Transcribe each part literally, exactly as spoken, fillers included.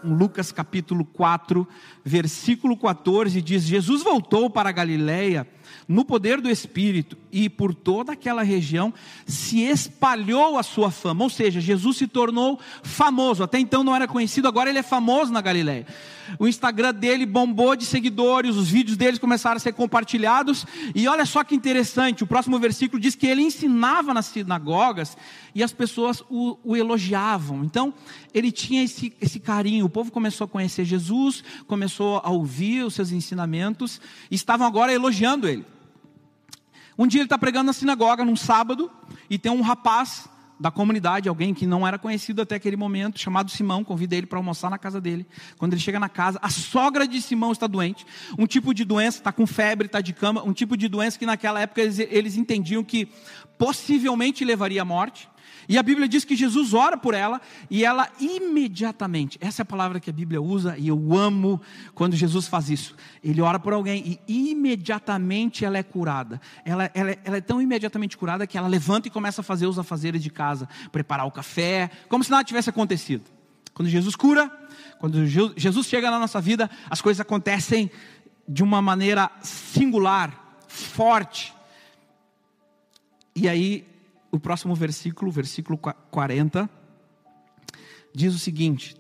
Lucas capítulo quatro, versículo quatorze, diz: Jesus voltou para a Galileia no poder do Espírito, e por toda aquela região se espalhou a sua fama. Ou seja, Jesus se tornou famoso. Até então não era conhecido, agora ele é famoso na Galileia. O Instagram dele bombou de seguidores, os vídeos deles começaram a ser compartilhados. E olha só que interessante, o próximo versículo diz que ele ensinava nas sinagogas e as pessoas o, o elogiavam. Então ele tinha esse, esse carinho. O povo começou a conhecer Jesus, começou a ouvir os seus ensinamentos e estavam agora elogiando ele. Um dia ele está pregando na sinagoga, num sábado, e tem um rapaz da comunidade, alguém que não era conhecido até aquele momento, chamado Simão, convida ele para almoçar na casa dele. Quando ele chega na casa, a sogra de Simão está doente, um tipo de doença, está com febre, está de cama, um tipo de doença que naquela época eles, eles entendiam que possivelmente levaria à morte. E a Bíblia diz que Jesus ora por ela, e ela imediatamente, essa é a palavra que a Bíblia usa, e eu amo quando Jesus faz isso. Ele ora por alguém e imediatamente ela é curada. Ela, ela, ela é tão imediatamente curada que ela levanta e começa a fazer os afazeres de casa, preparar o café, como se nada tivesse acontecido. Quando Jesus cura, quando Jesus chega na nossa vida, as coisas acontecem de uma maneira singular, forte. E aí, o próximo versículo, versículo quarenta, diz o seguinte: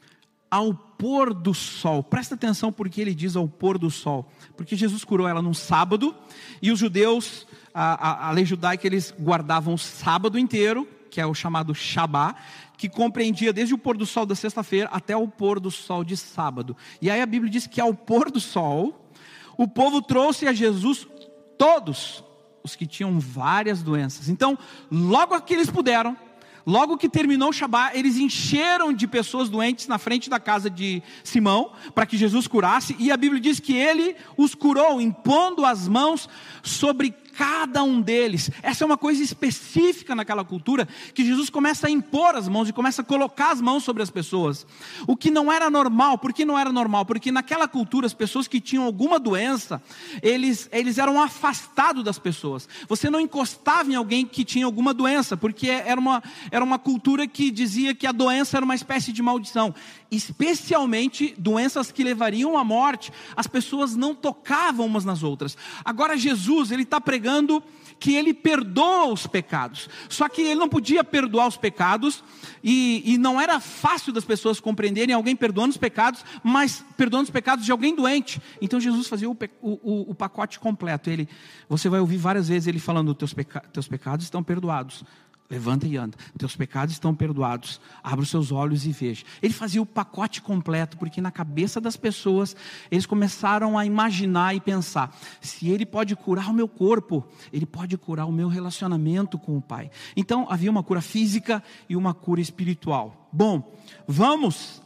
ao pôr do sol, presta atenção porque ele diz ao pôr do sol, porque Jesus curou ela num sábado, e os judeus, a, a, a lei judaica, eles guardavam o sábado inteiro, que é o chamado Shabá, que compreendia desde o pôr do sol da sexta-feira até o pôr do sol de sábado. E aí a Bíblia diz que ao pôr do sol, o povo trouxe a Jesus todos os que tinham várias doenças. Então, logo que eles puderam, logo que terminou o Shabá, eles encheram de pessoas doentes na frente da casa de Simão, para que Jesus curasse, e a Bíblia diz que ele os curou, impondo as mãos sobre cada um deles. Essa é uma coisa específica naquela cultura, que Jesus começa a impor as mãos e começa a colocar as mãos sobre as pessoas, o que não era normal. Por que não era normal? Porque naquela cultura, as pessoas que tinham alguma doença, eles, eles eram afastados das pessoas. Você não encostava em alguém que tinha alguma doença, porque era uma, era uma cultura que dizia que a doença era uma espécie de maldição, especialmente doenças que levariam à morte. As pessoas não tocavam umas nas outras. Agora Jesus, ele está pregando que ele perdoa os pecados, só que ele não podia perdoar os pecados, e, e não era fácil das pessoas compreenderem alguém perdoando os pecados, mas perdoando os pecados de alguém doente. Então Jesus fazia o, o, o pacote completo. Ele, você vai ouvir várias vezes ele falando: teus, peca, teus pecados estão perdoados, levanta e anda, teus pecados estão perdoados, abra os seus olhos e veja. Ele fazia o pacote completo, porque na cabeça das pessoas, eles começaram a imaginar e pensar: se ele pode curar o meu corpo, ele pode curar o meu relacionamento com o Pai. Então havia uma cura física e uma cura espiritual. Bom, vamos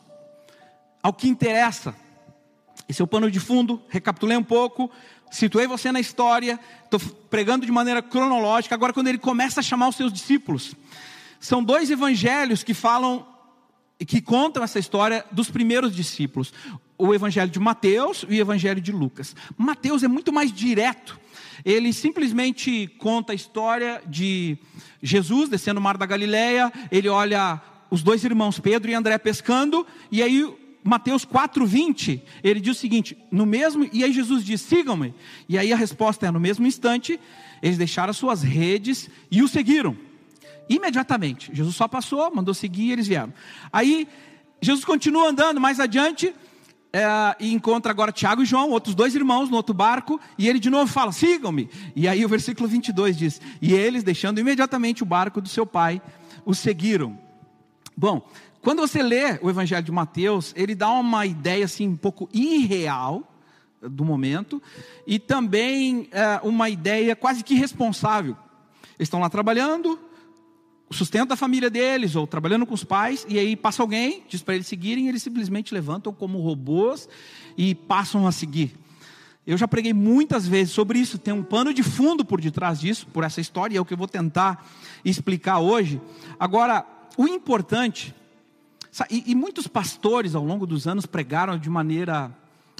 ao que interessa. Esse é o pano de fundo. Recapitulei um pouco, situei você na história, estou pregando de maneira cronológica. Agora, quando ele começa a chamar os seus discípulos, são dois evangelhos que falam, que contam essa história dos primeiros discípulos: o evangelho de Mateus e o evangelho de Lucas. Mateus é muito mais direto. Ele simplesmente conta a história de Jesus descendo o mar da Galileia. Ele olha os dois irmãos Pedro e André pescando, e aí Mateus quatro, vinte, ele diz o seguinte: no mesmo, e aí Jesus diz: sigam-me. E aí a resposta é: no mesmo instante, eles deixaram as suas redes e o seguiram. Imediatamente, Jesus só passou, mandou seguir, e eles vieram. Aí, Jesus continua andando mais adiante, é, e encontra agora Tiago e João, outros dois irmãos no outro barco, e ele de novo fala: sigam-me. E aí o versículo vinte e dois diz: e eles, deixando imediatamente o barco do seu pai, o seguiram. Bom, quando você lê o evangelho de Mateus, ele dá uma ideia assim um pouco irreal do momento, e também é, uma ideia quase que irresponsável. Eles estão lá trabalhando, o sustento da família deles, ou trabalhando com os pais, e aí passa alguém, diz para eles seguirem, e eles simplesmente levantam como robôs e passam a seguir. Eu já preguei muitas vezes sobre isso, tem um pano de fundo por detrás disso, por essa história, e é o que eu vou tentar explicar hoje. Agora, o importante... E, e muitos pastores ao longo dos anos pregaram de maneira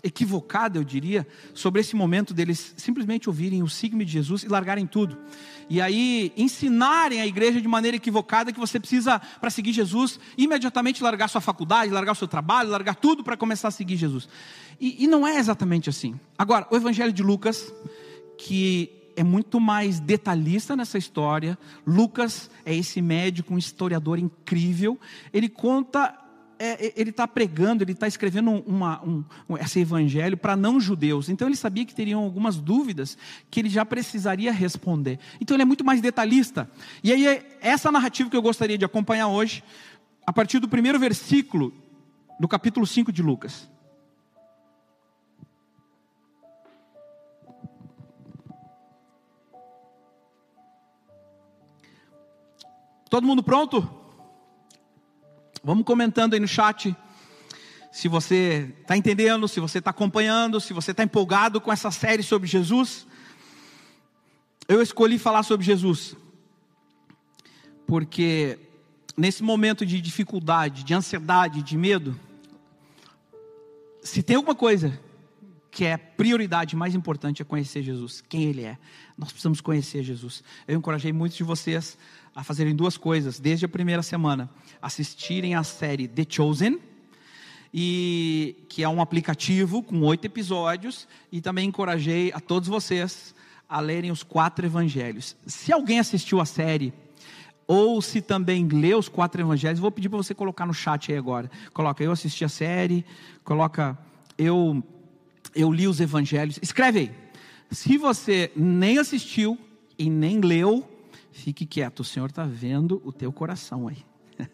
equivocada, eu diria, sobre esse momento deles simplesmente ouvirem o signo de Jesus e largarem tudo. E aí ensinarem a igreja de maneira equivocada que você precisa, para seguir Jesus, imediatamente largar sua faculdade, largar o seu trabalho, largar tudo para começar a seguir Jesus. E, e não é exatamente assim. Agora, o Evangelho de Lucas, que é muito mais detalhista nessa história. Lucas é esse médico, um historiador incrível. Ele conta... É, ele está pregando, ele está escrevendo uma, um, um, esse evangelho para não judeus. Então ele sabia que teriam algumas dúvidas que ele já precisaria responder. Então ele é muito mais detalhista. E aí é essa narrativa que eu gostaria de acompanhar hoje, a partir do primeiro versículo do capítulo cinco de Lucas. Todo mundo pronto? Vamos comentando aí no chat, se você está entendendo, se você está acompanhando, se você está empolgado com essa série sobre Jesus. Eu escolhi falar sobre Jesus, porque nesse momento de dificuldade, de ansiedade, de medo, se tem alguma coisa que é prioridade mais importante é conhecer Jesus, quem Ele é. Nós precisamos conhecer Jesus. Eu encorajei muitos de vocês a fazerem duas coisas, desde a primeira semana, assistirem a série The Chosen, e, que é um aplicativo com oito episódios, e também encorajei a todos vocês a lerem os quatro evangelhos. Se alguém assistiu a série, ou se também leu os quatro evangelhos, vou pedir para você colocar no chat aí agora. Coloca, eu assisti a série, coloca, eu, eu li os evangelhos, escreve aí. Se você nem assistiu e nem leu, fique quieto, o Senhor está vendo o teu coração aí.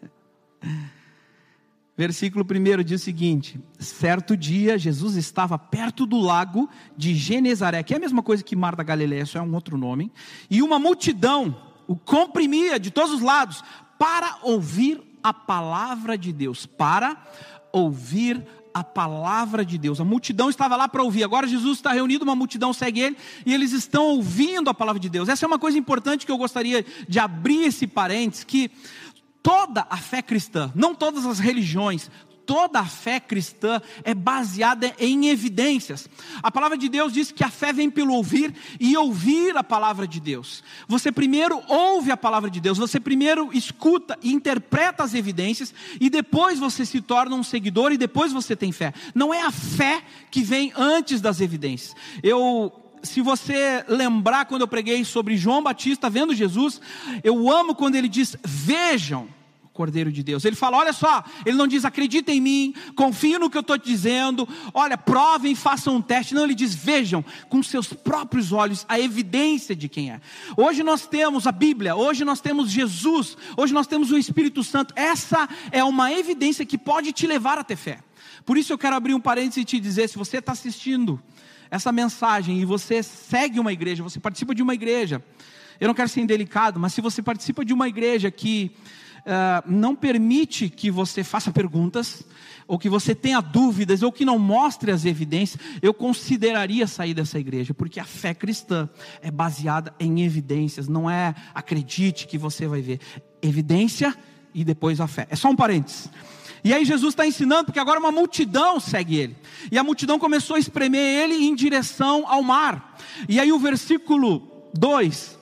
Versículo primeiro diz o seguinte: certo dia Jesus estava perto do lago de Genezaré, que é a mesma coisa que Mar da Galileia, só é um outro nome, e uma multidão o comprimia de todos os lados para ouvir a palavra de Deus, para ouvir a palavra de Deus. A multidão estava lá para ouvir. Agora Jesus está reunido, uma multidão segue ele, e eles estão ouvindo a palavra de Deus. Essa é uma coisa importante que eu gostaria de abrir esse parênteses, que toda a fé cristã, não todas as religiões, toda a fé cristã é baseada em evidências. A palavra de Deus diz que a fé vem pelo ouvir, e ouvir a palavra de Deus. Você primeiro ouve a palavra de Deus, você primeiro escuta e interpreta as evidências, e depois você se torna um seguidor, e depois você tem fé. Não é a fé que vem antes das evidências. Eu... Se você lembrar quando eu preguei sobre João Batista vendo Jesus, eu amo quando ele diz, vejam o Cordeiro de Deus. Ele fala, olha só, ele não diz, acredita em mim, confia no que eu estou te dizendo, olha, provem, façam um teste. Não, ele diz, vejam com seus próprios olhos a evidência de quem é. Hoje nós temos a Bíblia, hoje nós temos Jesus, hoje nós temos o Espírito Santo. Essa é uma evidência que pode te levar a ter fé. Por isso eu quero abrir um parênteses e te dizer, se você está assistindo essa mensagem e você segue uma igreja, você participa de uma igreja, eu não quero ser indelicado, mas se você participa de uma igreja que uh, não permite que você faça perguntas, ou que você tenha dúvidas, ou que não mostre as evidências, eu consideraria sair dessa igreja, porque a fé cristã é baseada em evidências, não é acredite que você vai ver, evidência e depois a fé. É só um parênteses. E aí Jesus está ensinando, porque agora uma multidão segue ele. E a multidão começou a espremer ele em direção ao mar. E aí o versículo dois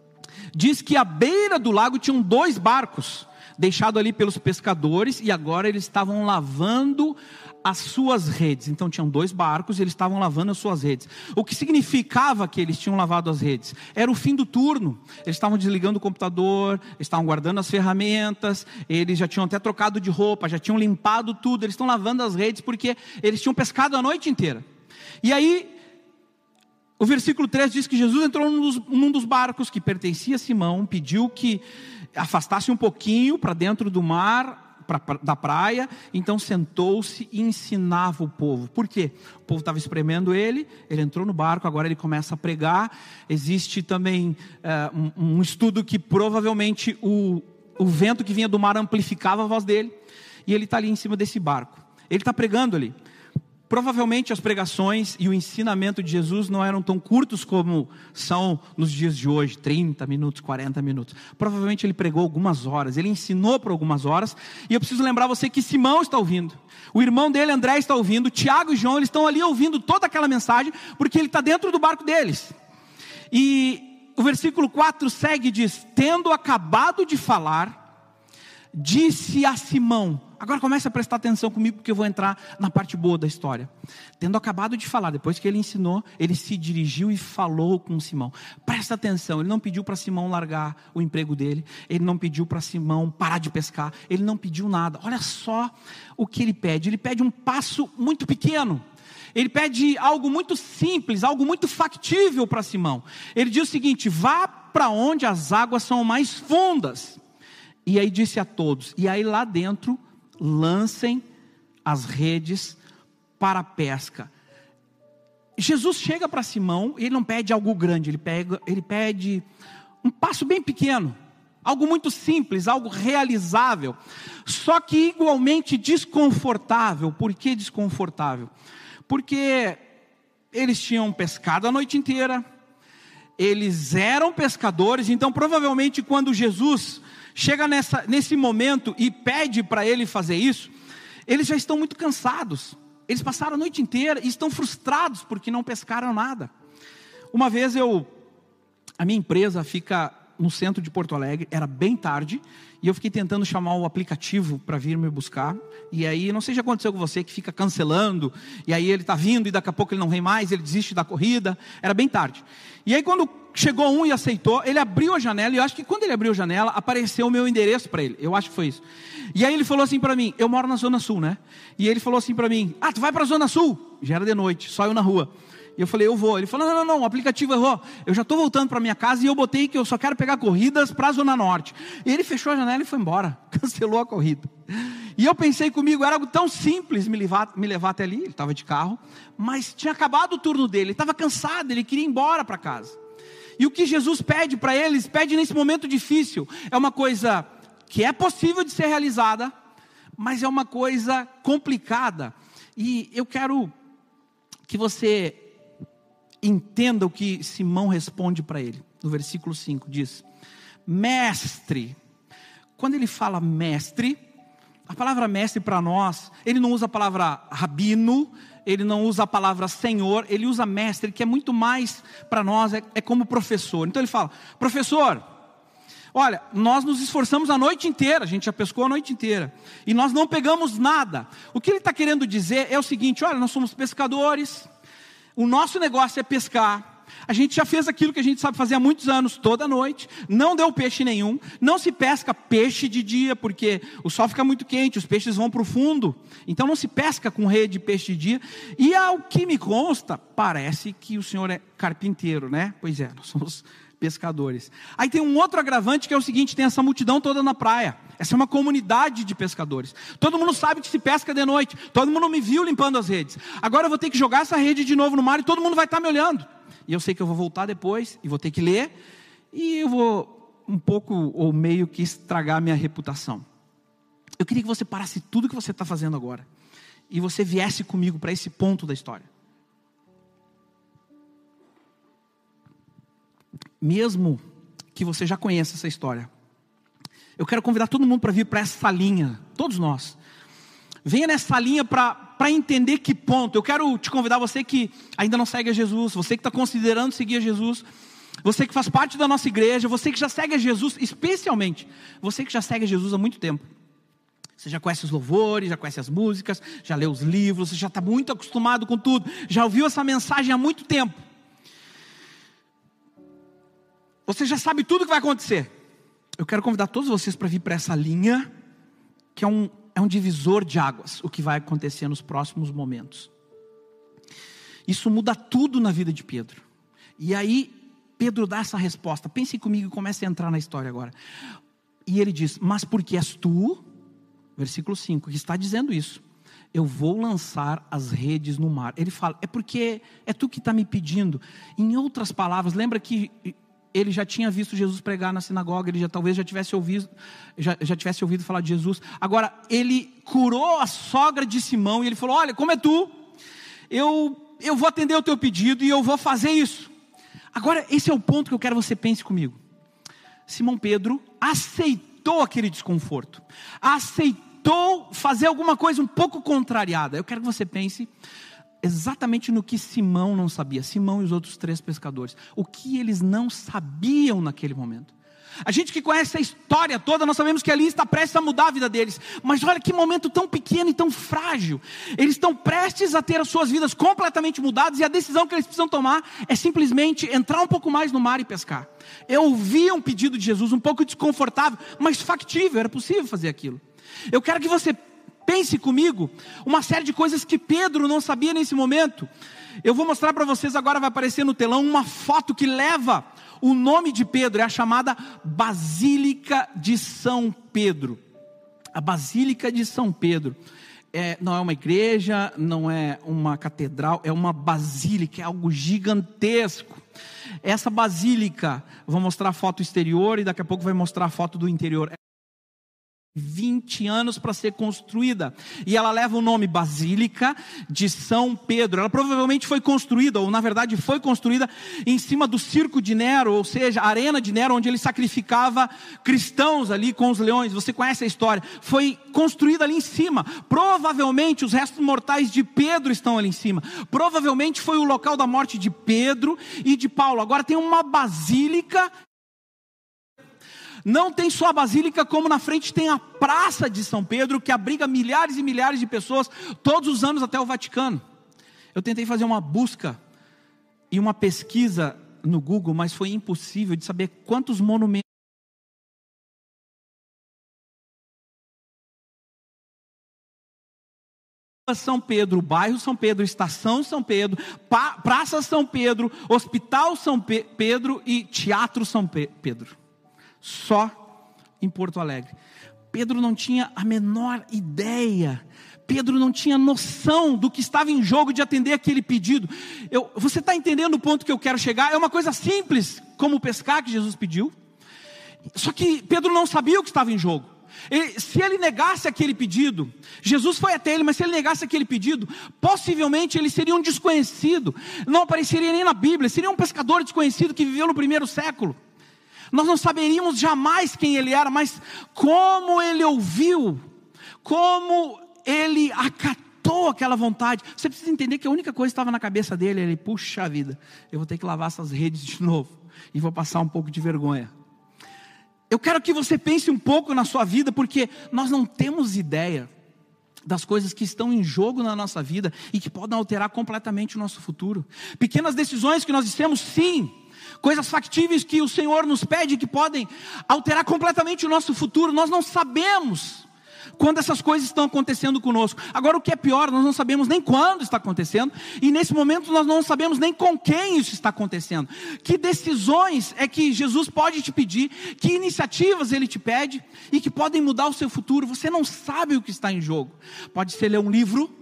diz que à beira do lago tinham dois barcos, deixados ali pelos pescadores, e agora eles estavam lavando as suas redes. Então tinham dois barcos e eles estavam lavando as suas redes. O que significava que eles tinham lavado as redes? Era o fim do turno. Eles estavam desligando o computador, estavam guardando as ferramentas, eles já tinham até trocado de roupa, já tinham limpado tudo, eles estão lavando as redes porque eles tinham pescado a noite inteira. E aí o versículo três diz que Jesus entrou num dos, num dos barcos que pertencia a Simão, pediu que afastasse um pouquinho para dentro do mar, pra, pra, da praia, então sentou-se e ensinava o povo. Por quê? O povo estava espremendo ele, ele entrou no barco, agora ele começa a pregar. Existe também uh, um, um estudo que provavelmente o, o vento que vinha do mar amplificava a voz dele, e ele está ali em cima desse barco. Ele está pregando ali. provavelmente as pregações e o ensinamento de Jesus não eram tão curtos como são nos dias de hoje, trinta minutos, quarenta minutos. Provavelmente ele pregou algumas horas, ele ensinou por algumas horas, e eu preciso lembrar você que Simão está ouvindo, o irmão dele, André, está ouvindo, Tiago e João, eles estão ali ouvindo toda aquela mensagem, porque ele está dentro do barco deles. E o versículo quatro segue e diz: tendo acabado de falar, disse a Simão. Agora comece a prestar atenção comigo, porque eu vou entrar na parte boa da história. Tendo acabado de falar, depois que ele ensinou, ele se dirigiu e falou com Simão. Presta atenção, ele não pediu para Simão largar o emprego dele, ele não pediu para Simão parar de pescar, ele não pediu nada. Olha só o que ele pede, ele pede um passo muito pequeno. Ele pede algo muito simples, algo muito factível para Simão. Ele diz o seguinte: vá para onde as águas são mais fundas. E aí disse a todos, e aí lá dentro lancem as redes para a pesca. Jesus chega para Simão e ele não pede algo grande, ele, pega, ele pede um passo bem pequeno, algo muito simples, algo realizável, só que igualmente desconfortável. Por que desconfortável? Porque eles tinham pescado a noite inteira, eles eram pescadores, então provavelmente quando Jesus chega nessa, nesse momento e pede para ele fazer isso, eles já estão muito cansados, eles passaram a noite inteira e estão frustrados porque não pescaram nada. Uma vez eu, a minha empresa fica no centro de Porto Alegre, era bem tarde, e eu fiquei tentando chamar o aplicativo para vir me buscar, e aí, não sei se já aconteceu com você, que fica cancelando, e aí ele está vindo, e daqui a pouco ele não vem mais, ele desiste da corrida, era bem tarde. E aí quando chegou um e aceitou, ele abriu a janela, e eu acho que quando ele abriu a janela, apareceu o meu endereço para ele, eu acho que foi isso. E aí ele falou assim para mim, eu moro na Zona Sul, né? E ele falou assim para mim, ah, tu vai para a Zona Sul? Já era de noite, só eu na rua. E eu falei, eu vou. Ele falou, não, não, não, o aplicativo errou. Eu já estou voltando para minha casa e eu botei que eu só quero pegar corridas para a Zona Norte. E ele fechou a janela e foi embora. Cancelou a corrida. E eu pensei comigo, era algo tão simples me levar, me levar até ali. Ele estava de carro, mas tinha acabado o turno dele. Ele estava cansado, ele queria ir embora para casa. E o que Jesus pede para eles, pede nesse momento difícil, é uma coisa que é possível de ser realizada, mas é uma coisa complicada. E eu quero que você entenda o que Simão responde para ele. No versículo cinco diz, mestre. Quando ele fala mestre, a palavra mestre para nós, ele não usa a palavra rabino, ele não usa a palavra senhor, ele usa mestre, que é muito mais para nós, é, é como professor. Então ele fala, professor, olha, nós nos esforçamos a noite inteira, a gente já pescou a noite inteira, e nós não pegamos nada. O que ele está querendo dizer é o seguinte, olha, nós somos pescadores, o nosso negócio é pescar, a gente já fez aquilo que a gente sabe fazer há muitos anos, toda noite, não deu peixe nenhum, não se pesca peixe de dia, porque o sol fica muito quente, os peixes vão para o fundo, então não se pesca com rede de peixe de dia, e ao que me consta, parece que o senhor é carpinteiro, né? Pois é, nós somos pescadores. Aí tem um outro agravante que é o seguinte, tem essa multidão toda na praia, essa é uma comunidade de pescadores, todo mundo sabe que se pesca de noite, todo mundo me viu limpando as redes, agora eu vou ter que jogar essa rede de novo no mar e todo mundo vai estar me olhando, e eu sei que eu vou voltar depois, e vou ter que ler, e eu vou um pouco ou meio que estragar a minha reputação. Eu queria que você parasse tudo que você está fazendo agora, e você viesse comigo para esse ponto da história. Mesmo que você já conheça essa história, eu quero convidar todo mundo para vir para essa linha, todos nós. Venha nessa linha para entender que ponto. Eu quero te convidar, você que ainda não segue a Jesus, você que está considerando seguir a Jesus, você que faz parte da nossa igreja, você que já segue a Jesus, especialmente você que já segue a Jesus há muito tempo. Você já conhece os louvores, já conhece as músicas, já leu os livros, você já está muito acostumado com tudo, já ouviu essa mensagem há muito tempo. Você já sabe tudo o que vai acontecer. Eu quero convidar todos vocês para vir para essa linha, que é um, é um divisor de águas, o que vai acontecer nos próximos momentos. Isso muda tudo na vida de Pedro. E aí, Pedro dá essa resposta. Pense comigo e comece a entrar na história agora. E ele diz, mas porque és tu, versículo cinco, que está dizendo isso, eu vou lançar as redes no mar. Ele fala, é porque é tu que está me pedindo. Em outras palavras, lembra que ele já tinha visto Jesus pregar na sinagoga, ele já talvez já tivesse ouvido, já, já tivesse ouvido falar de Jesus. Agora, ele curou a sogra de Simão e ele falou, olha, como é tu? eu, eu vou atender o teu pedido e eu vou fazer isso. Agora, esse é o ponto que eu quero que você pense comigo. Simão Pedro aceitou aquele desconforto, aceitou fazer alguma coisa um pouco contrariada. Eu quero que você pense exatamente no que Simão não sabia, Simão e os outros três pescadores, o que eles não sabiam naquele momento. A gente que conhece a história toda, nós sabemos que ali está prestes a mudar a vida deles, mas olha que momento tão pequeno e tão frágil. Eles estão prestes a ter as suas vidas completamente mudadas, e a decisão que eles precisam tomar é simplesmente entrar um pouco mais no mar e pescar. Eu ouvi um pedido de Jesus, um pouco desconfortável, mas factível, era possível fazer aquilo. Eu quero que você pense comigo uma série de coisas que Pedro não sabia nesse momento. Eu vou mostrar para vocês agora, vai aparecer no telão, uma foto que leva o nome de Pedro, é a chamada Basílica de São Pedro. A Basílica de São Pedro é, não é uma igreja, não é uma catedral, é uma basílica, é algo gigantesco. Essa basílica, vou mostrar a foto exterior e daqui a pouco vai mostrar a foto do interior. vinte anos para ser construída, e ela leva o nome Basílica de São Pedro. Ela provavelmente foi construída, ou na verdade foi construída em cima do circo de Nero, ou seja, a arena de Nero, onde ele sacrificava cristãos ali com os leões. Você conhece a história, foi construída ali em cima. Provavelmente os restos mortais de Pedro estão ali em cima, provavelmente foi o local da morte de Pedro e de Paulo. Agora tem uma basílica. Não tem só a basílica, como na frente tem a Praça de São Pedro, que abriga milhares e milhares de pessoas, todos os anos até o Vaticano. Eu tentei fazer uma busca e uma pesquisa no Google, mas foi impossível de saber quantos monumentos. São Pedro, bairro São Pedro, estação São Pedro, Praça São Pedro, Hospital São Pedro e Teatro São Pedro. Só em Porto Alegre. Pedro não tinha a menor ideia, Pedro não tinha noção do que estava em jogo de atender aquele pedido. Eu, você está entendendo o ponto que eu quero chegar? É uma coisa simples, como pescar que Jesus pediu. Só que Pedro não sabia o que estava em jogo. Ele, se ele negasse aquele pedido, Jesus foi até ele, mas se ele negasse aquele pedido, possivelmente ele seria um desconhecido, não apareceria nem na Bíblia, seria um pescador desconhecido que viveu no primeiro século. Nós não saberíamos jamais quem ele era, mas como ele ouviu, como ele acatou aquela vontade. Você precisa entender que a única coisa que estava na cabeça dele, ele, puxa vida, eu vou ter que lavar essas redes de novo, e vou passar um pouco de vergonha. Eu quero que você pense um pouco na sua vida, porque nós não temos ideia das coisas que estão em jogo na nossa vida, e que podem alterar completamente o nosso futuro. Pequenas decisões que nós dissemos sim, coisas factíveis que o Senhor nos pede, que podem alterar completamente o nosso futuro. Nós não sabemos quando essas coisas estão acontecendo conosco. Agora, o que é pior, nós não sabemos nem quando está acontecendo, e nesse momento nós não sabemos nem com quem isso está acontecendo. Que decisões é que Jesus pode te pedir, que iniciativas Ele te pede, e que podem mudar o seu futuro. Você não sabe o que está em jogo. Pode ser ler um livro,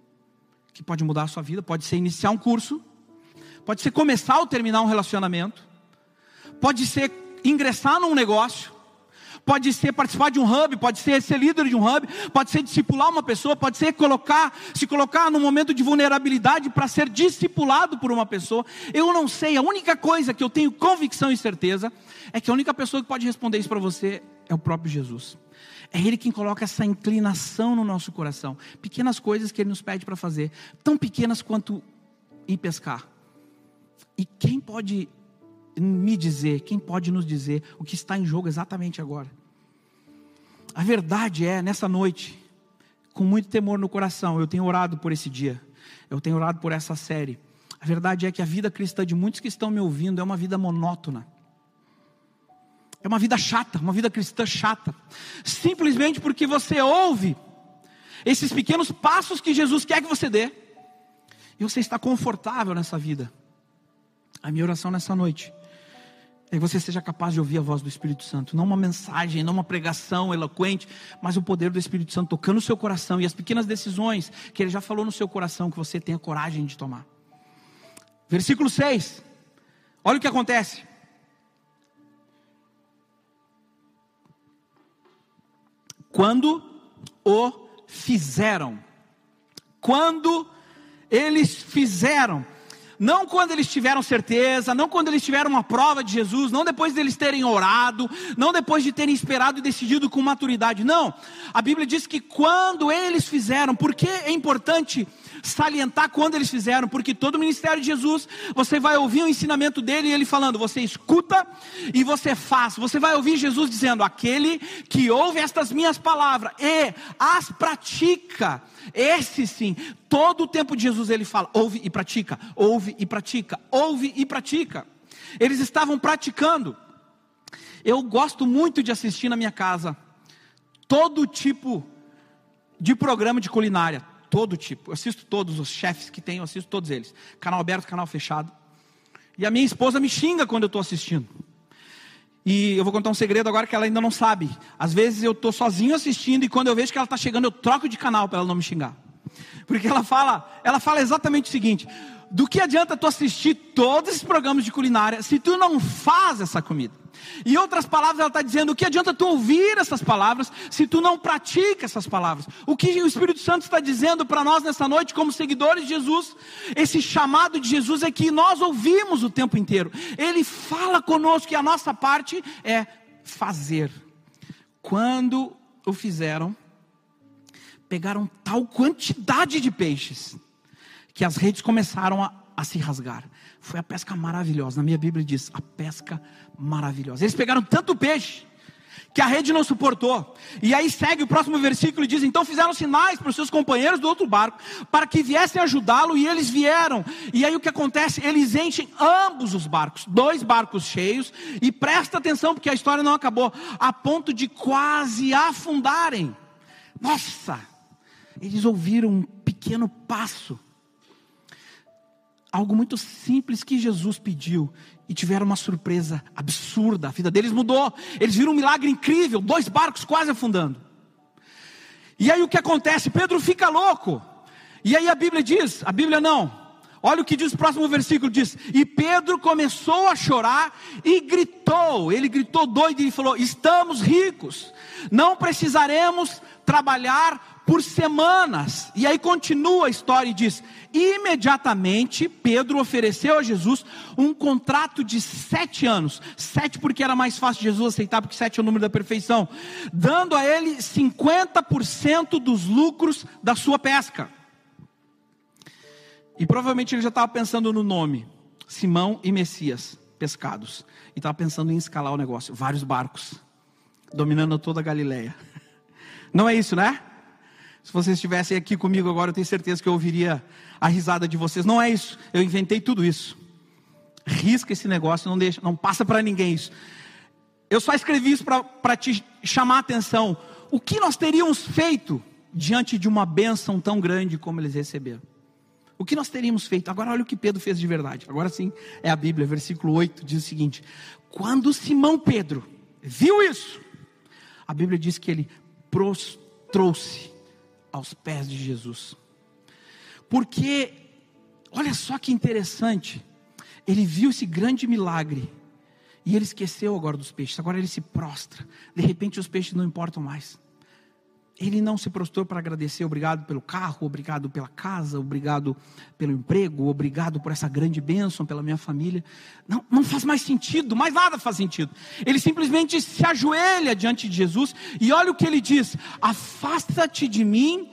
que pode mudar a sua vida, pode ser iniciar um curso, pode ser começar ou terminar um relacionamento, pode ser ingressar num negócio, pode ser participar de um hub, pode ser ser líder de um hub, pode ser discipular uma pessoa, pode ser colocar, se colocar num momento de vulnerabilidade para ser discipulado por uma pessoa. Eu não sei, a única coisa que eu tenho convicção e certeza é que a única pessoa que pode responder isso para você é o próprio Jesus. É Ele quem coloca essa inclinação no nosso coração. Pequenas coisas que Ele nos pede para fazer, tão pequenas quanto ir pescar. E quem pode me dizer, quem pode nos dizer o que está em jogo exatamente agora? A verdade é, nessa noite, com muito temor no coração, eu tenho orado por esse dia, eu tenho orado por essa série. A verdade é que a vida cristã de muitos que estão me ouvindo é uma vida monótona. É uma vida chata, uma vida cristã chata. Simplesmente porque você ouve esses pequenos passos que Jesus quer que você dê, e você está confortável nessa vida. A minha oração nessa noite é que você seja capaz de ouvir a voz do Espírito Santo. Não uma mensagem, não uma pregação eloquente, mas o poder do Espírito Santo tocando o seu coração. E as pequenas decisões que Ele já falou no seu coração, que você tenha coragem de tomar. Versículo seis. Olha o que acontece. Quando o fizeram. Quando eles fizeram, não quando eles tiveram certeza, não quando eles tiveram uma prova de Jesus, não depois deles terem orado, não depois de terem esperado e decidido com maturidade, não. A Bíblia diz que quando eles fizeram, porque é importante salientar quando eles fizeram, porque todo o ministério de Jesus, você vai ouvir o ensinamento dele, e ele falando, você escuta e você faz. Você vai ouvir Jesus dizendo, aquele que ouve estas minhas palavras e as pratica, esse sim, todo o tempo de Jesus ele fala, ouve e pratica, ouve e pratica, ouve e pratica. Eles estavam praticando. Eu gosto muito de assistir na minha casa todo tipo de programa de culinária, todo tipo, eu assisto todos os chefes que tem, eu assisto todos eles, canal aberto, canal fechado, e a minha esposa me xinga quando eu estou assistindo, e eu vou contar um segredo agora que ela ainda não sabe, às vezes eu estou sozinho assistindo, e quando eu vejo que ela está chegando, eu troco de canal para ela não me xingar, porque ela fala, ela fala exatamente o seguinte, do que adianta tu assistir todos esses programas de culinária, se tu não faz essa comida? Em outras palavras, ela está dizendo, o que adianta tu ouvir essas palavras, se tu não pratica essas palavras? O que o Espírito Santo está dizendo para nós nessa noite, como seguidores de Jesus, esse chamado de Jesus é que nós ouvimos o tempo inteiro, Ele fala conosco, e a nossa parte é fazer. Quando o fizeram, pegaram tal quantidade de peixes, que as redes começaram a, a se rasgar. Foi a pesca maravilhosa. Na minha Bíblia diz, a pesca maravilhosa. Eles pegaram tanto peixe, que a rede não suportou. E aí segue o próximo versículo e diz, então fizeram sinais para os seus companheiros do outro barco, para que viessem ajudá-lo, e eles vieram. E aí o que acontece? Eles enchem ambos os barcos, dois barcos cheios, e presta atenção, porque a história não acabou, a ponto de quase afundarem. Nossa! Eles ouviram um pequeno passo, algo muito simples que Jesus pediu, e tiveram uma surpresa absurda, a vida deles mudou, eles viram um milagre incrível, dois barcos quase afundando. E aí o que acontece? Pedro fica louco, e aí a Bíblia diz, a Bíblia não, olha o que diz o próximo versículo, diz, e Pedro começou a chorar, e gritou, ele gritou doido, e falou, estamos ricos, não precisaremos trabalhar por semanas. E aí continua a história e diz, imediatamente Pedro ofereceu a Jesus um contrato de sete anos, sete porque era mais fácil de Jesus aceitar, porque sete é o número da perfeição, dando a ele cinquenta por cento dos lucros da sua pesca. E provavelmente ele já estava pensando no nome, Simão e Messias, pescados, e estava pensando em escalar o negócio, vários barcos, dominando toda a Galileia. Não é isso, né? Se vocês estivessem aqui comigo agora, eu tenho certeza que eu ouviria a risada de vocês. Não é isso, eu inventei tudo isso. Risca esse negócio, não deixa, não passa para ninguém isso. Eu só escrevi isso para te chamar a atenção. O que nós teríamos feito diante de uma bênção tão grande como eles receberam? O que nós teríamos feito? Agora olha o que Pedro fez de verdade. Agora sim, é a Bíblia, versículo oito, diz o seguinte. Quando Simão Pedro viu isso, a Bíblia diz que ele prostrou-se aos pés de Jesus. Porque, olha só que interessante, ele viu esse grande milagre, e ele esqueceu agora dos peixes, agora ele se prostra, de repente os peixes não importam mais. Ele não se prostrou para agradecer, obrigado pelo carro, obrigado pela casa, obrigado pelo emprego, obrigado por essa grande bênção, pela minha família. Não, não faz mais sentido, mais nada faz sentido. Ele simplesmente se ajoelha diante de Jesus, e olha o que ele diz, afasta-te de mim,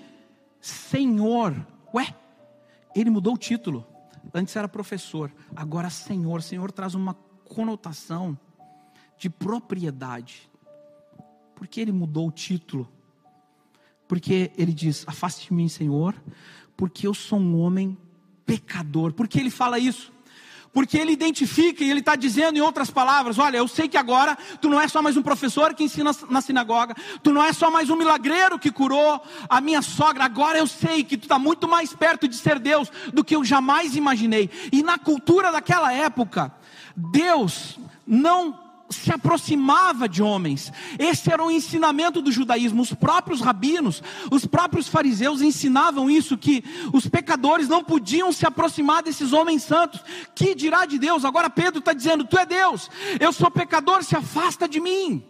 Senhor. Ué, ele mudou o título, antes era professor, agora Senhor. Senhor traz uma conotação de propriedade. Por que ele mudou o título? Porque ele diz, afaste de mim, Senhor, porque eu sou um homem pecador. Por que ele fala isso? Porque ele identifica, e ele está dizendo em outras palavras, olha, eu sei que agora tu não é só mais um professor que ensina na sinagoga, tu não é só mais um milagreiro que curou a minha sogra, agora eu sei que tu está muito mais perto de ser Deus do que eu jamais imaginei. E na cultura daquela época, Deus não se aproximava de homens. Esse era o ensinamento do judaísmo. Os próprios rabinos, os próprios fariseus ensinavam isso, que os pecadores não podiam se aproximar desses homens santos. Que dirá de Deus? Agora Pedro está dizendo, tu é Deus, eu sou pecador, se afasta de mim.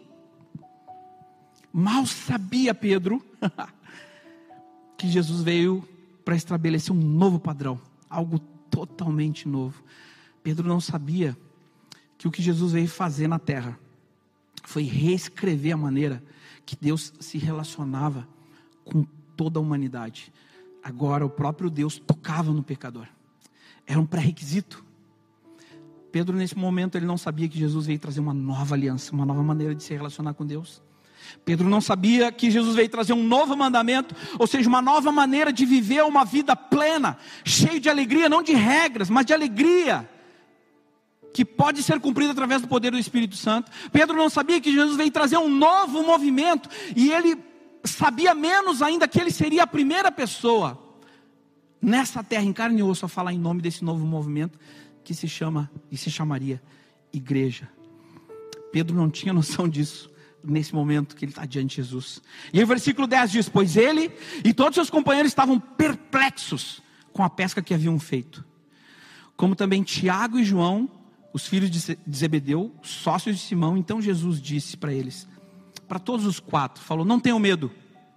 Mal sabia Pedro que Jesus veio para estabelecer um novo padrão, algo totalmente novo. Pedro não sabia que o que Jesus veio fazer na terra foi reescrever a maneira que Deus se relacionava com toda a humanidade. Agora o próprio Deus tocava no pecador. Era um pré-requisito. Pedro, nesse momento, ele não sabia que Jesus veio trazer uma nova aliança, uma nova maneira de se relacionar com Deus. Pedro não sabia que Jesus veio trazer um novo mandamento, ou seja, uma nova maneira de viver uma vida plena, cheio de alegria, não de regras, mas de alegria, que pode ser cumprida através do poder do Espírito Santo. Pedro não sabia que Jesus veio trazer um novo movimento, e ele sabia menos ainda que ele seria a primeira pessoa nessa terra, em carne e osso, a falar em nome desse novo movimento, que se chama, e se chamaria igreja. Pedro não tinha noção disso, nesse momento que ele está diante de Jesus. E aí o versículo dez diz: pois ele e todos seus companheiros estavam perplexos com a pesca que haviam feito, como também Tiago e João, os filhos de Zebedeu, sócios de Simão. Então Jesus disse para eles, para todos os quatro, falou: não tenham medo.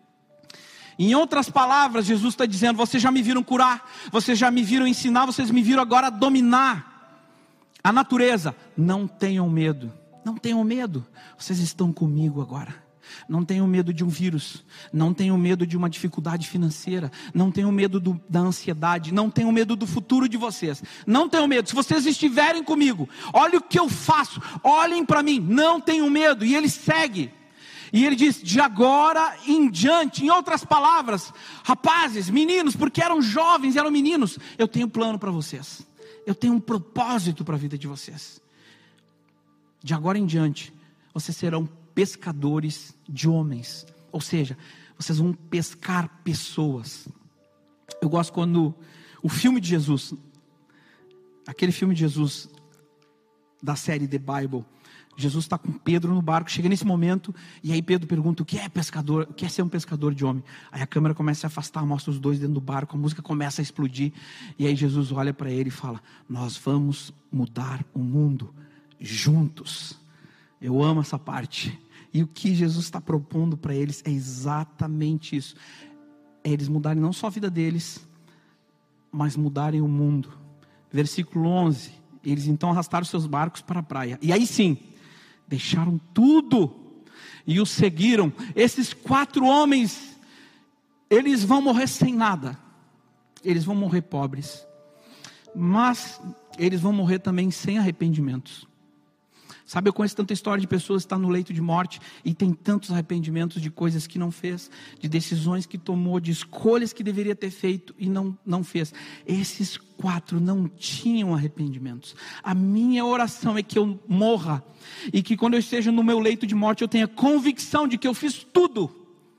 Em outras palavras, Jesus está dizendo: vocês já me viram curar, vocês já me viram ensinar, vocês me viram agora dominar a natureza. Não tenham medo, não tenham medo, vocês estão comigo agora. Não tenham medo de um vírus, não tenham medo de uma dificuldade financeira, não tenham medo do, da ansiedade, não tenham medo do futuro de vocês, não tenham medo. Se vocês estiverem comigo, olhem o que eu faço, olhem para mim, não tenham medo. E ele segue, e ele diz: de agora em diante, em outras palavras, rapazes, meninos, porque eram jovens, eram meninos, eu tenho um plano para vocês, eu tenho um propósito para a vida de vocês. De agora em diante, vocês serão pescadores de homens, ou seja, vocês vão pescar pessoas. Eu gosto quando o filme de Jesus, aquele filme de Jesus da série The Bible, Jesus está com Pedro no barco, chega nesse momento, e aí Pedro pergunta: o que é pescador, o que é ser um pescador de homem? Aí a câmera começa a afastar, mostra os dois dentro do barco, a música começa a explodir, e aí Jesus olha para ele e fala: nós vamos mudar o mundo juntos. Eu amo essa parte. E o que Jesus está propondo para eles é exatamente isso. É eles mudarem não só a vida deles, mas mudarem o mundo. Versículo onze. Eles então arrastaram seus barcos para a praia. E aí sim, deixaram tudo e os seguiram. Esses quatro homens, eles vão morrer sem nada. Eles vão morrer pobres. Mas eles vão morrer também sem arrependimentos. Sabe, eu conheço tanta história de pessoas que estão no leito de morte e tem tantos arrependimentos de coisas que não fez, de decisões que tomou, de escolhas que deveria ter feito e não, não fez. Esses quatro não tinham arrependimentos. A minha oração é que eu morra e que quando eu esteja no meu leito de morte eu tenha convicção de que eu fiz tudo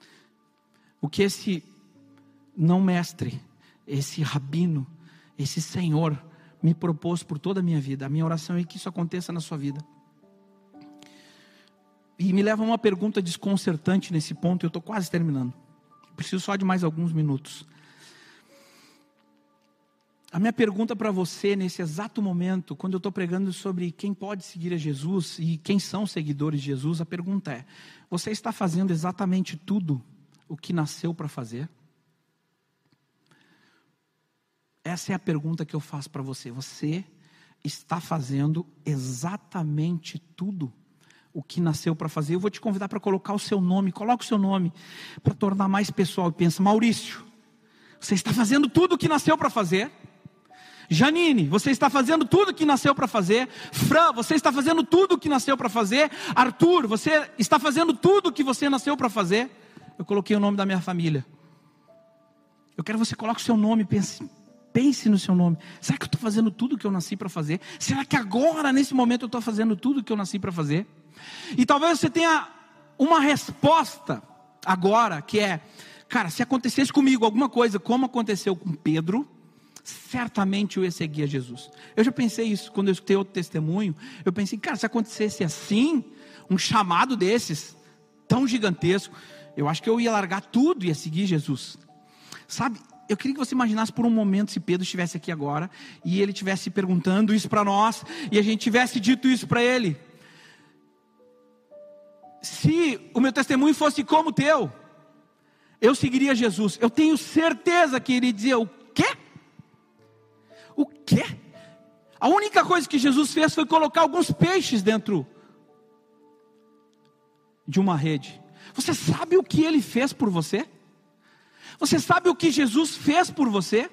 o que esse não mestre, esse rabino, esse senhor me propôs por toda a minha vida. A minha oração é que isso aconteça na sua vida. E me leva a uma pergunta desconcertante nesse ponto, eu estou quase terminando. Preciso só de mais alguns minutos. A minha pergunta para você nesse exato momento, quando eu estou pregando sobre quem pode seguir a Jesus e quem são os seguidores de Jesus, a pergunta é: você está fazendo exatamente tudo o que nasceu para fazer? Essa é a pergunta que eu faço para você. Você está fazendo exatamente tudo o que nasceu para fazer? Eu vou te convidar para colocar o seu nome. Coloca o seu nome para tornar mais pessoal. E pensa: Maurício, você está fazendo tudo o que nasceu para fazer? Janine, você está fazendo tudo o que nasceu para fazer? Fran, você está fazendo tudo o que nasceu para fazer? Arthur, você está fazendo tudo o que você nasceu para fazer? Eu coloquei o nome da minha família. Eu quero que você coloque o seu nome. Pense, pense no seu nome. Será que eu estou fazendo tudo o que eu nasci para fazer? Será que agora, nesse momento, eu estou fazendo tudo o que eu nasci para fazer? E talvez você tenha uma resposta agora, que é: cara, se acontecesse comigo alguma coisa como aconteceu com Pedro, certamente eu ia seguir a Jesus. Eu já pensei isso, quando eu escutei outro testemunho, eu pensei: cara, se acontecesse assim, um chamado desses, tão gigantesco, eu acho que eu ia largar tudo e ia seguir Jesus. Sabe, eu queria que você imaginasse por um momento se Pedro estivesse aqui agora, e ele estivesse perguntando isso para nós, e a gente tivesse dito isso para ele. Se o meu testemunho fosse como o teu, eu seguiria Jesus. Eu tenho certeza que ele dizia: o quê? O quê? A única coisa que Jesus fez foi colocar alguns peixes dentro de uma rede. Você sabe o que ele fez por você? Você sabe o que Jesus fez por você?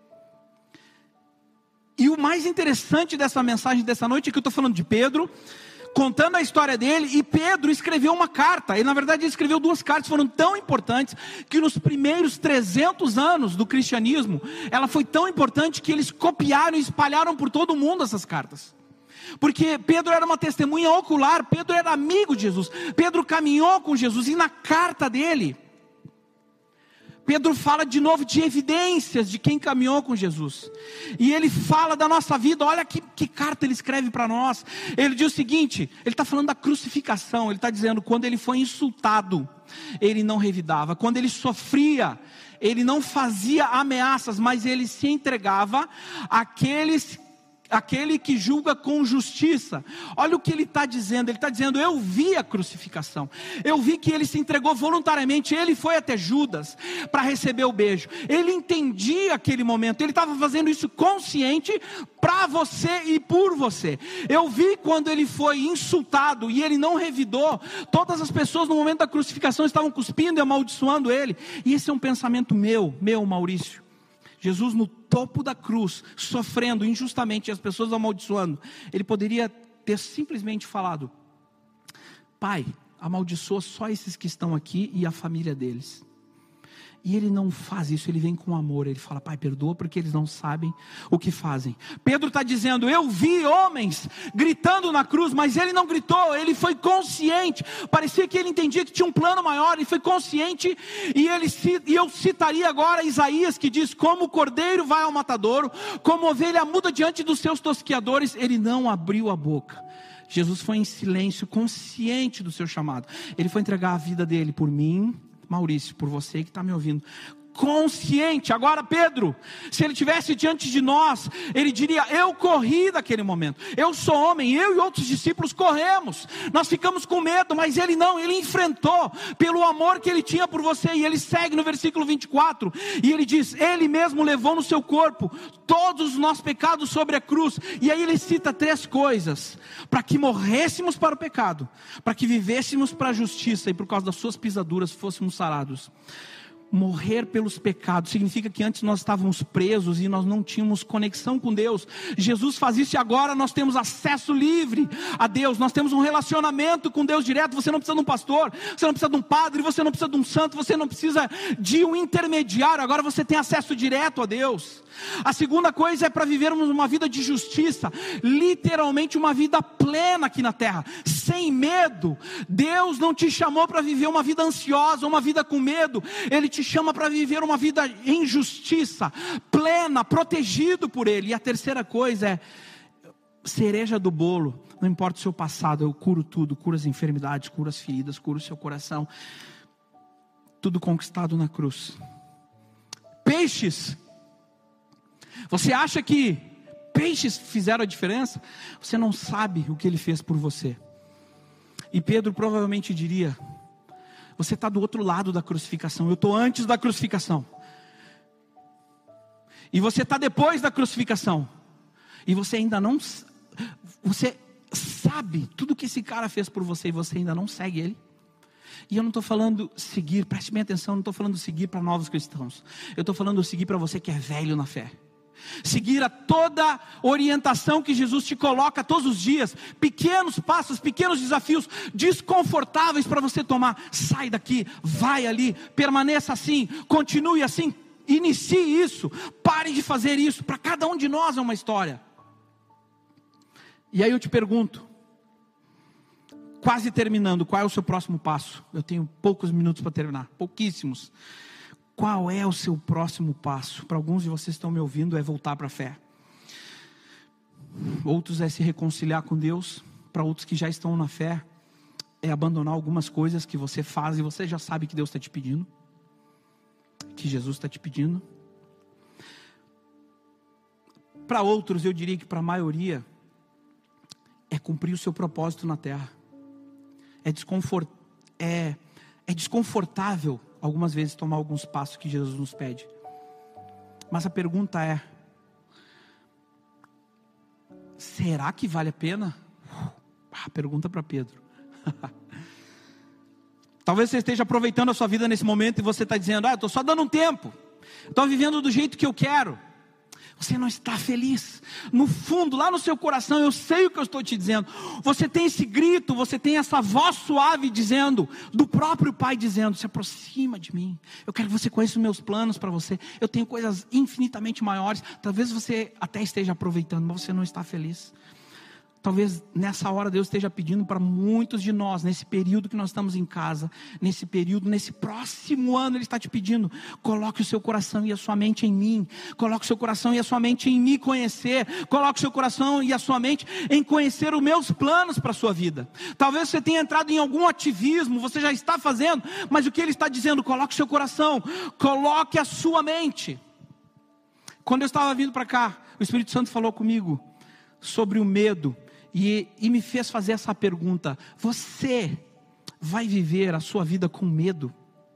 E o mais interessante dessa mensagem dessa noite é que eu estou falando de Pedro, contando a história dele, e Pedro escreveu uma carta. E na verdade ele escreveu duas cartas, foram tão importantes, que nos primeiros trezentos anos do cristianismo, ela foi tão importante que eles copiaram e espalharam por todo o mundo essas cartas. Porque Pedro era uma testemunha ocular, Pedro era amigo de Jesus, Pedro caminhou com Jesus, e na carta dele, Pedro fala de novo de evidências de quem caminhou com Jesus. E ele fala da nossa vida. Olha que, que carta ele escreve para nós. Ele diz o seguinte, ele está falando da crucificação. Ele está dizendo, quando ele foi insultado, ele não revidava. Quando ele sofria, ele não fazia ameaças, mas ele se entregava àqueles aquele que julga com justiça. Olha o que ele está dizendo. Ele está dizendo, eu vi a crucificação, eu vi que ele se entregou voluntariamente. Ele foi até Judas para receber o beijo. Ele entendia aquele momento, ele estava fazendo isso consciente para você e por você. Eu vi quando ele foi insultado e ele não revidou. Todas as pessoas no momento da crucificação estavam cuspindo e amaldiçoando ele. E esse é um pensamento meu, meu Maurício. Jesus no topo da cruz, sofrendo injustamente, e as pessoas amaldiçoando, ele poderia ter simplesmente falado: Pai, amaldiçoa só esses que estão aqui e a família deles. E ele não faz isso, ele vem com amor, ele fala: Pai, perdoa porque eles não sabem o que fazem. Pedro está dizendo, eu vi homens gritando na cruz, mas ele não gritou, ele foi consciente. Parecia que ele entendia que tinha um plano maior, ele foi consciente. E, ele, e eu citaria agora Isaías, que diz: como o cordeiro vai ao matadouro, como ovelha muda diante dos seus tosquiadores, ele não abriu a boca. Jesus foi em silêncio, consciente do seu chamado. Ele foi entregar a vida dele por mim, Maurício, por você que está me ouvindo, consciente. Agora Pedro, se ele estivesse diante de nós, ele diria: eu corri daquele momento, eu sou homem, eu e outros discípulos corremos, nós ficamos com medo, mas ele não, ele enfrentou, pelo amor que ele tinha por você. E ele segue no versículo vinte e quatro, e ele diz, ele mesmo levou no seu corpo todos os nossos pecados sobre a cruz. E aí ele cita três coisas: para que morrêssemos para o pecado, para que vivêssemos para a justiça, e por causa das suas pisaduras fôssemos sarados. Morrer pelos pecados significa que antes nós estávamos presos e nós não tínhamos conexão com Deus. Jesus faz isso e agora nós temos acesso livre a Deus. Nós temos um relacionamento com Deus direto. Você não precisa de um pastor, você não precisa de um padre, você não precisa de um santo, você não precisa de um intermediário. Agora você tem acesso direto a Deus. A segunda coisa é para vivermos uma vida de justiça, literalmente uma vida plena aqui na terra, sem medo. Deus não te chamou para viver uma vida ansiosa, uma vida com medo. Ele te chama para viver uma vida em justiça, plena, protegido por Ele. E a terceira coisa é cereja do bolo. Não importa o seu passado, eu curo tudo, curo as enfermidades, curo as feridas, curo o seu coração. Tudo conquistado na cruz. Peixes. Você acha que peixes fizeram a diferença? Você não sabe o que Ele fez por você. E Pedro provavelmente diria: você está do outro lado da crucificação, eu estou antes da crucificação. E você está depois da crucificação. E você ainda não... Você sabe tudo que esse cara fez por você e você ainda não segue ele. E eu não estou falando seguir, preste bem atenção, não estou falando seguir para novos cristãos. Eu estou falando seguir para você que é velho na fé. Seguir a toda orientação que Jesus te coloca todos os dias. Pequenos passos, pequenos desafios desconfortáveis para você tomar. Sai daqui, vai ali, permaneça assim, continue assim, inicie isso, pare de fazer isso. Para cada um de nós é uma história. E aí eu te pergunto, quase terminando, qual é o seu próximo passo? Eu tenho poucos minutos para terminar, pouquíssimos. Qual é o seu próximo passo? Para alguns de vocês que estão me ouvindo, é voltar para a fé. Outros é se reconciliar com Deus. Para outros que já estão na fé, é abandonar algumas coisas que você faz e você já sabe que Deus está te pedindo, que Jesus está te pedindo. Para outros, eu diria que para a maioria, é cumprir o seu propósito na terra. É, desconfort... é... é desconfortável algumas vezes tomar alguns passos que Jesus nos pede. Mas a pergunta é: será que vale a pena? Ah, pergunta para Pedro. Talvez você esteja aproveitando a sua vida nesse momento e você está dizendo: ah, eu estou só dando um tempo, estou vivendo do jeito que eu quero. Você não está feliz. No fundo, lá no seu coração, eu sei o que eu estou te dizendo. Você tem esse grito, você tem essa voz suave dizendo, do próprio Pai dizendo: se aproxima de mim. Eu quero que você conheça os meus planos para você. Eu tenho coisas infinitamente maiores. Talvez você até esteja aproveitando, mas você não está feliz. Talvez nessa hora Deus esteja pedindo para muitos de nós, nesse período que nós estamos em casa, nesse período, nesse próximo ano, Ele está te pedindo: coloque o seu coração e a sua mente em mim, coloque o seu coração e a sua mente em me conhecer, coloque o seu coração e a sua mente em conhecer os meus planos para a sua vida. Talvez você tenha entrado em algum ativismo, você já está fazendo, mas o que Ele está dizendo: coloque o seu coração, coloque a sua mente. Quando eu estava vindo para cá, o Espírito Santo falou comigo sobre o medo. E, e me fez fazer essa pergunta: você vai viver a sua vida com medo?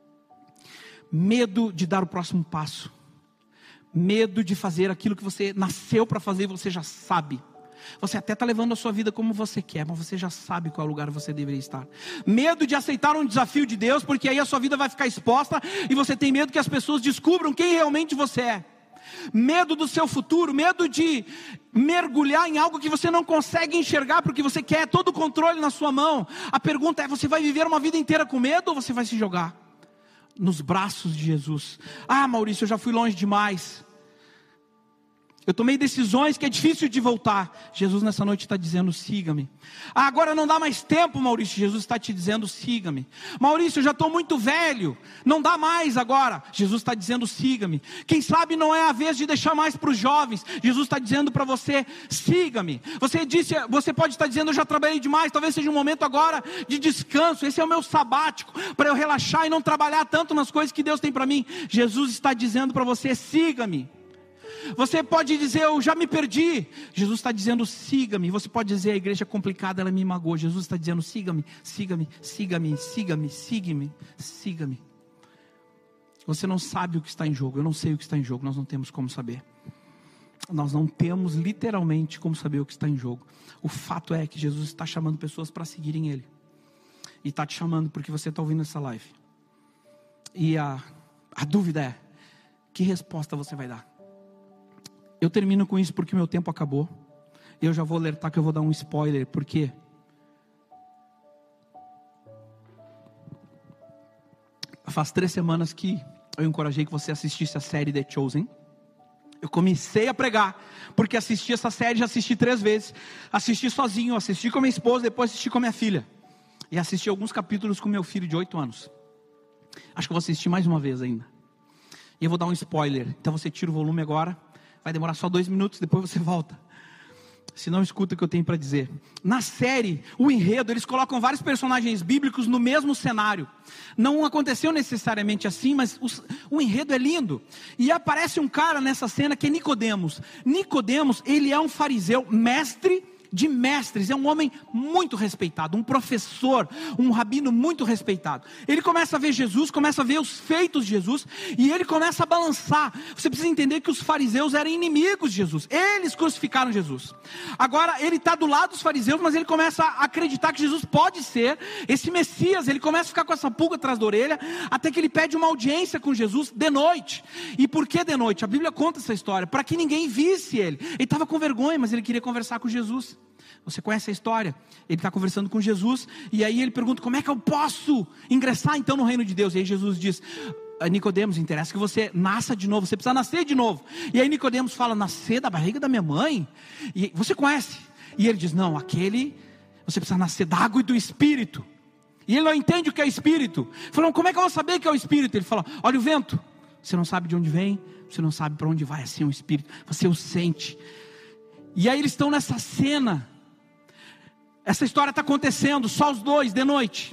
Medo de dar o próximo passo, medo de fazer aquilo que você nasceu para fazer e você já sabe. Você até está levando a sua vida como você quer, mas você já sabe qual lugar você deveria estar. Medo de aceitar um desafio de Deus, porque aí a sua vida vai ficar exposta e você tem medo que as pessoas descubram quem realmente você é. Medo do seu futuro, medo de mergulhar em algo que você não consegue enxergar porque você quer todo o controle na sua mão. A pergunta é: você vai viver uma vida inteira com medo ou você vai se jogar nos braços de Jesus? Ah, Maurício, eu já fui longe demais, eu tomei decisões que é difícil de voltar. Jesus nessa noite está dizendo: siga-me. Ah, agora não dá mais tempo, Maurício. Jesus está te dizendo: siga-me. Maurício, eu já estou muito velho, não dá mais agora. Jesus está dizendo: siga-me. Quem sabe não é a vez de deixar mais para os jovens. Jesus está dizendo para você: siga-me. Você disse, você pode estar dizendo: eu já trabalhei demais, talvez seja um momento agora de descanso. Esse é o meu sabático, para eu relaxar e não trabalhar tanto nas coisas que Deus tem para mim. Jesus está dizendo para você: siga-me. Você pode dizer: eu já me perdi. Jesus está dizendo: siga-me. Você pode dizer: a igreja é complicada, ela me magoou. Jesus está dizendo: siga-me, siga-me, siga-me, siga-me, siga-me, siga-me. Você não sabe o que está em jogo. Eu não sei o que está em jogo. Nós não temos como saber. Nós não temos literalmente como saber o que está em jogo. O fato é que Jesus está chamando pessoas para seguirem Ele. E está te chamando porque você está ouvindo essa live. E a, a dúvida é: que resposta você vai dar? Eu termino com isso porque o meu tempo acabou. Eu já vou alertar que eu vou dar um spoiler, porque faz três semanas que eu encorajei que você assistisse a série The Chosen. Eu comecei a pregar, porque assisti essa série, já assisti três vezes. Assisti sozinho, assisti com a minha esposa, depois assisti com a minha filha. E assisti alguns capítulos com meu filho de oito anos. Acho que eu vou assistir mais uma vez ainda. E eu vou dar um spoiler, então você tira o volume agora. Vai demorar só dois minutos, depois você volta. Se não, escuta o que eu tenho para dizer. Na série, o enredo, eles colocam vários personagens bíblicos no mesmo cenário. Não aconteceu necessariamente assim, mas o, o enredo é lindo. E aparece um cara nessa cena que é Nicodemos. Nicodemos, ele é um fariseu, mestre de mestres, é um homem muito respeitado, um professor, um rabino muito respeitado. Ele começa a ver Jesus, começa a ver os feitos de Jesus, e ele começa a balançar. Você precisa entender que os fariseus eram inimigos de Jesus, eles crucificaram Jesus. Agora ele está do lado dos fariseus, mas ele começa a acreditar que Jesus pode ser esse Messias. Ele começa a ficar com essa pulga atrás da orelha, até que ele pede uma audiência com Jesus de noite. E por que de noite? A Bíblia conta essa história, para que ninguém visse ele. Ele estava com vergonha, mas ele queria conversar com Jesus. Você conhece a história? Ele está conversando com Jesus, e aí ele pergunta: como é que eu posso ingressar então no reino de Deus? E aí Jesus diz: Nicodemos, interessa que você nasça de novo, você precisa nascer de novo. E aí Nicodemos fala: nascer da barriga da minha mãe? E você conhece? E ele diz: não, aquele, você precisa nascer da água e do Espírito. E ele não entende o que é Espírito. Falou: como é que eu vou saber que é o Espírito? Ele fala: olha o vento, você não sabe de onde vem, você não sabe para onde vai, assim é o Espírito, você o sente. E aí eles estão nessa cena. Essa história está acontecendo, só os dois, de noite.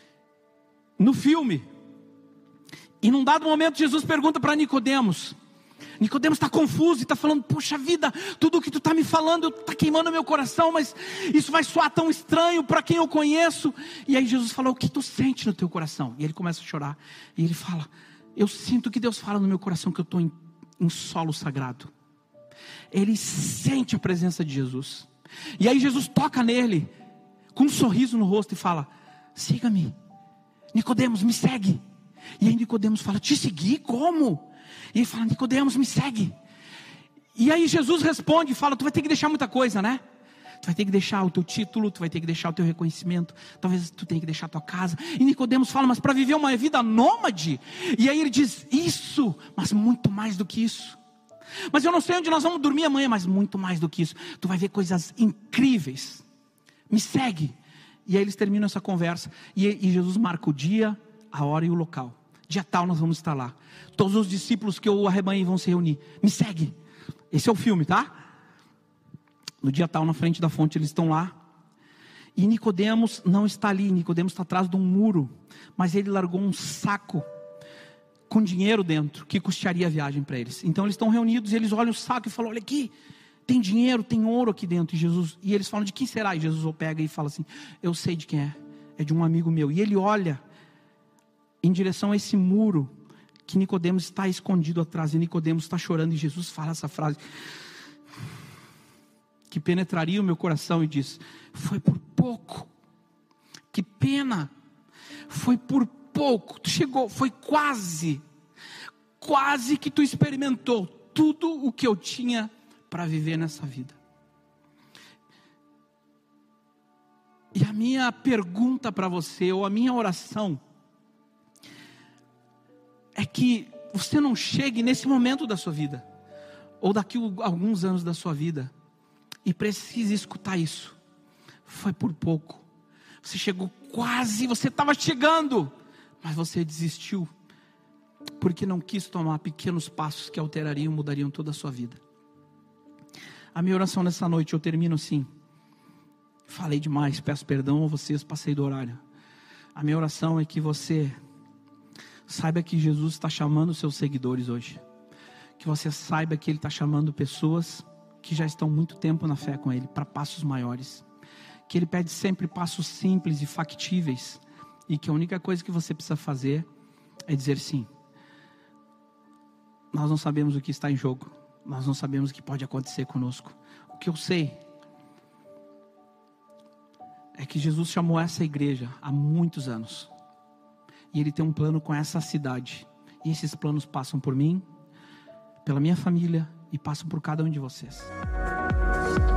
No filme. E num dado momento Jesus pergunta para Nicodemos: Nicodemos está confuso e está falando, poxa vida, tudo o que tu está me falando está queimando meu coração, mas isso vai soar tão estranho para quem eu conheço. E aí Jesus fala, o que tu sente no teu coração? E ele começa a chorar, e ele fala, eu sinto que Deus fala no meu coração que eu estou em, em solo sagrado. Ele sente a presença de Jesus, e aí Jesus toca nele, com um sorriso no rosto e fala, siga-me, Nicodemos, me segue. E aí Nicodemos fala, te seguir? Como? E ele fala, Nicodemos, me segue. E aí Jesus responde e fala, tu vai ter que deixar muita coisa, né? Tu vai ter que deixar o teu título, tu vai ter que deixar o teu reconhecimento, talvez tu tenha que deixar a tua casa. E Nicodemos fala, mas para viver uma vida nômade? E aí ele diz, isso, mas muito mais do que isso. Mas eu não sei onde nós vamos dormir amanhã, mas muito mais do que isso. Tu vai ver coisas incríveis. Me segue. E aí eles terminam essa conversa. E, e Jesus marca o dia, a hora e o local. Dia tal nós vamos estar lá. Todos os discípulos que eu arrebanhei vão se reunir. Me segue. Esse é o filme, tá? No dia tal, na frente da fonte, eles estão lá. E Nicodemos não está ali. Nicodemos está atrás de um muro. Mas ele largou um saco com dinheiro dentro, que custaria a viagem para eles. Então eles estão reunidos e eles olham o saco e falam, olha aqui, tem dinheiro, tem ouro aqui dentro. E, Jesus, e eles falam, de quem será? E Jesus pega e fala assim, eu sei de quem é. É de um amigo meu. E ele olha em direção a esse muro que Nicodemos está escondido atrás. E Nicodemos está chorando. E Jesus fala essa frase que penetraria o meu coração e diz, foi por pouco. Que pena. Foi por pouco. Tu chegou, foi quase. Quase que tu experimentou tudo o que eu tinha para viver nessa vida. E a minha pergunta para você, ou a minha oração, é que você não chegue nesse momento da sua vida, ou daqui a alguns anos da sua vida, e precise escutar isso. Foi por pouco. Você chegou quase, você estava chegando, mas você desistiu, porque não quis tomar pequenos passos que alterariam, mudariam toda a sua vida. A minha oração nessa noite, eu termino assim. Falei demais, peço perdão a vocês, passei do horário. A minha oração é que você saiba que Jesus está chamando os seus seguidores hoje. Que você saiba que Ele está chamando pessoas que já estão muito tempo na fé com Ele, para passos maiores. Que Ele pede sempre passos simples e factíveis. E que a única coisa que você precisa fazer é dizer sim. Nós não sabemos o que está em jogo. Nós não sabemos o que pode acontecer conosco. O que eu sei é que Jesus chamou essa igreja há muitos anos. E Ele tem um plano com essa cidade. E esses planos passam por mim, pela minha família e passam por cada um de vocês.